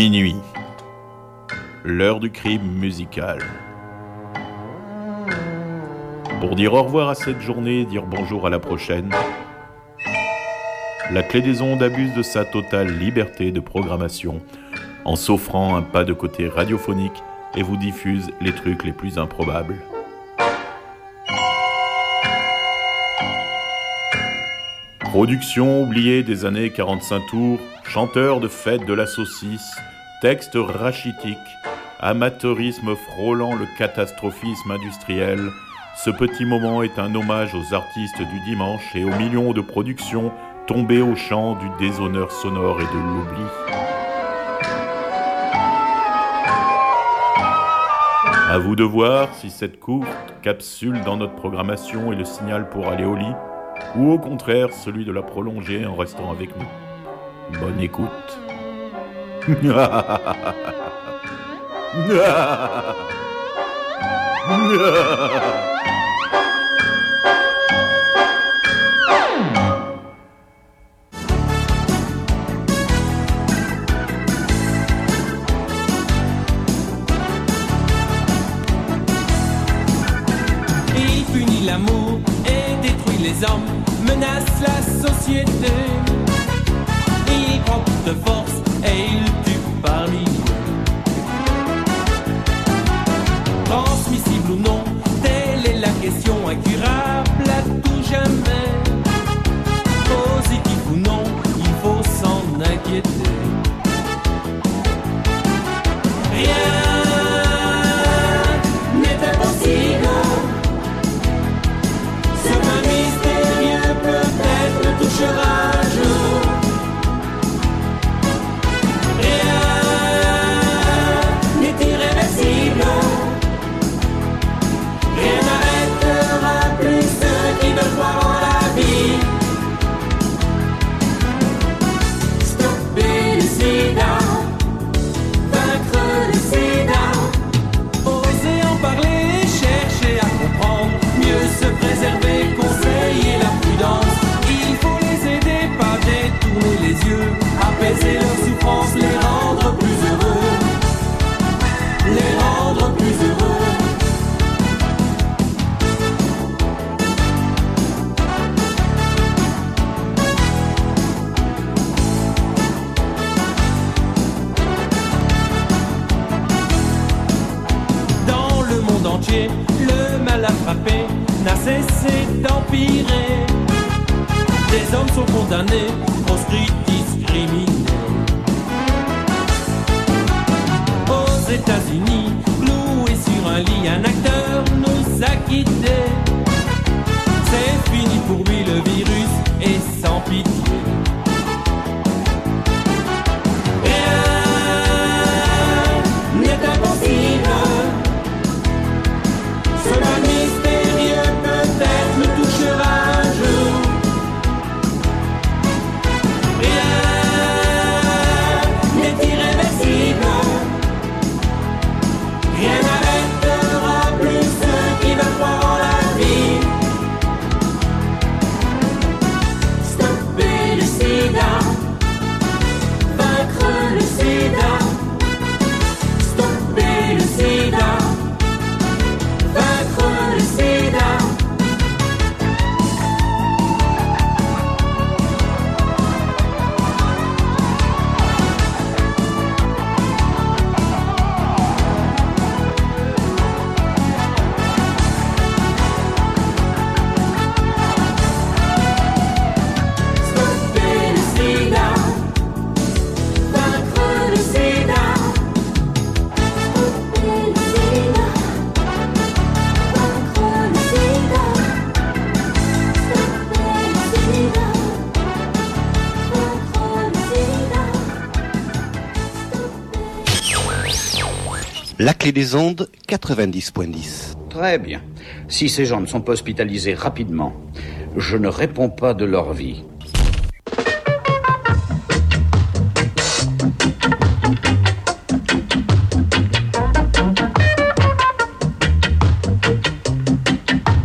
Minuit. L'heure du crime musical. Pour dire au revoir à cette journée et dire bonjour à la prochaine, la Clé des Ondes abuse de sa totale liberté de programmation en s'offrant un pas de côté radiophonique et vous diffuse les trucs les plus improbables. Production oubliée des années 45 tours, chanteur de fête de la saucisse, texte rachitique, amateurisme frôlant le catastrophisme industriel, ce petit moment est un hommage aux artistes du dimanche et aux millions de productions tombées au champ du déshonneur sonore et de l'oubli. À vous de voir si cette courte capsule dans notre programmation est le signal pour aller au lit, ou au contraire celui de la prolonger en restant avec nous. Bonne écoute. Il punit l'amour et détruit les hommes, menace la société. Il prend toute force et il tue par milliers. Transmissible ou non, telle est la question incurable à tout jamais. Positif ou non, il faut s'en inquiéter. Rien n'est impossible. Ce vin mystérieux peut-être le touchera un jour. Rien n'est irréversible. Rien n'arrêtera plus ceux qui veulent croire en la vie. Stopper le sida, vaincre le sida. Oser en parler, chercher à comprendre, mieux se préserver, conseiller la prudence. Il faut les aider, pas détourner les yeux, apaiser leurs souffrances, les rendre plus heureux. Les rendre plus heureux. Dans le monde entier, le mal a frappé, n'a cessé d'empirer. Des hommes sont condamnés, proscrits, discriminés. Aux États-Unis, cloué sur un lit, un acteur nous a quittés. C'est fini pour lui, le virus est sans pitié. Rien n'est impossible. Ce mal mystérieux peut-être le touchera un jour. Rien n'est irréversible. Rien n'arrêtera plus ceux qui veulent croire en la vie. Stopper le sida, vaincre le sida. Stopper le sida, vaincre le sida. Stopper le sida, vaincre le sida. Stopper le sida, vaincre le sida. Stopper le sida, vaincre le sida. La Clé des Ondes, 90.10. Très bien. Si ces gens ne sont pas hospitalisés rapidement, je ne réponds pas de leur vie.